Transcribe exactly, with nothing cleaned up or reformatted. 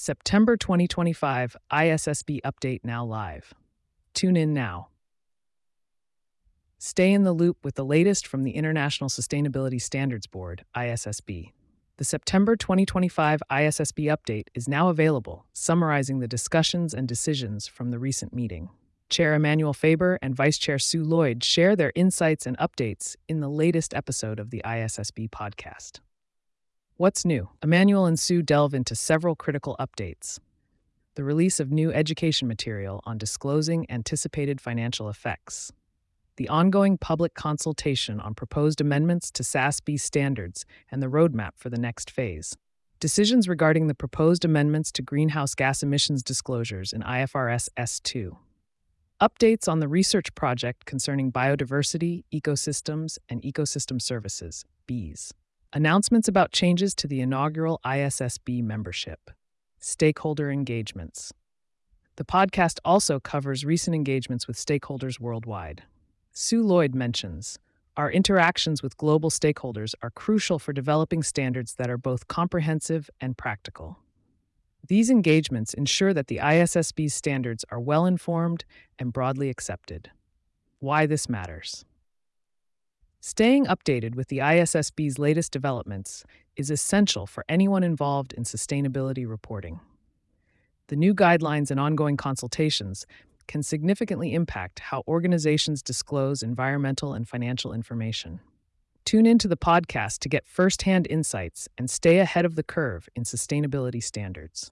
September twenty twenty-five I S S B Update now live. Tune in now. Stay in the loop with the latest from the International Sustainability Standards Board, I S S B. The September twenty twenty-five I S S B Update is now available, summarizing the discussions and decisions from the recent meeting. Chair Emmanuel Faber and Vice Chair Sue Lloyd share their insights and updates in the latest episode of the I S S B podcast. What's new? Emmanuel and Sue delve into several critical updates. The release of new education material on disclosing anticipated financial effects. The ongoing public consultation on proposed amendments to S A S B standards and the roadmap for the next phase. Decisions regarding the proposed amendments to greenhouse gas emissions disclosures in I F R S S two. Updates on the research project concerning biodiversity, ecosystems, and ecosystem services, B E S. Announcements about changes to the inaugural I S S B membership. Stakeholder engagements. The podcast also covers recent engagements with stakeholders worldwide. Sue Lloyd mentions, our interactions with global stakeholders are crucial for developing standards that are both comprehensive and practical. These engagements ensure that the I S S B's standards are well-informed and broadly accepted. Why this matters. Staying updated with the I S S B's latest developments is essential for anyone involved in sustainability reporting. The new guidelines and ongoing consultations can significantly impact how organizations disclose environmental and financial information. Tune into the podcast to get firsthand insights and stay ahead of the curve in sustainability standards.